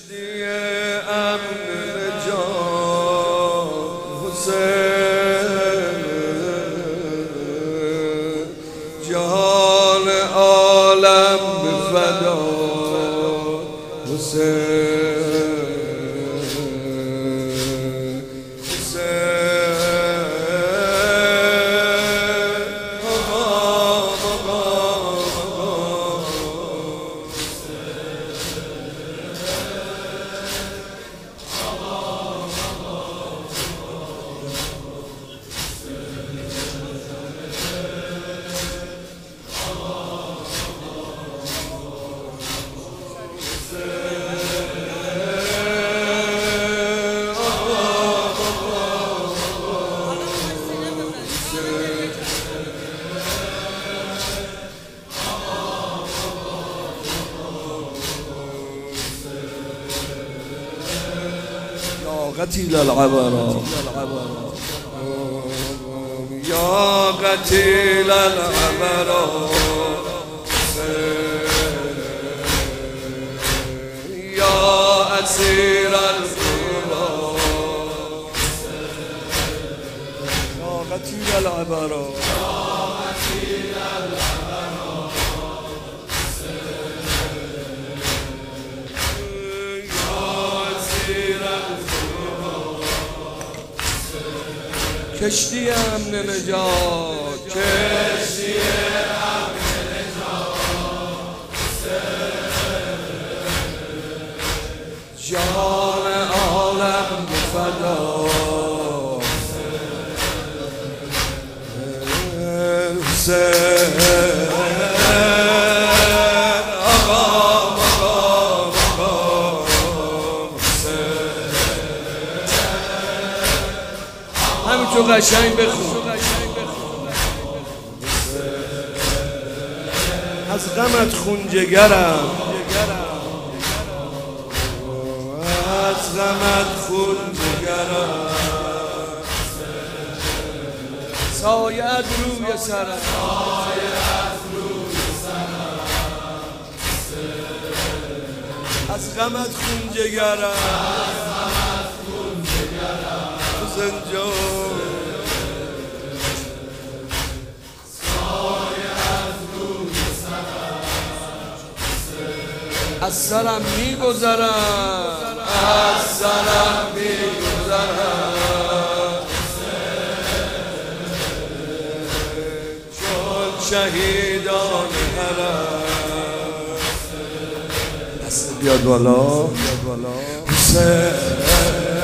کشتی امن نجات حسین، جهان عالم به فدا حسین. قتيل العبرة يا قتيل العبرة يا أسير القرى يا قتيل العبرة کشتی امن نجات، کشتی امن نجات، جهان عالم به فدا حسین. تو قشنگ بخون، از غمت خون جگرم، از غمت خون جگرم، سایه روی سرم، از غمت خون جگرم، زنجان از سرم میگذرم، از سرم میگذرم، چون شهیدان حرم. دست بیاد بالا حسین.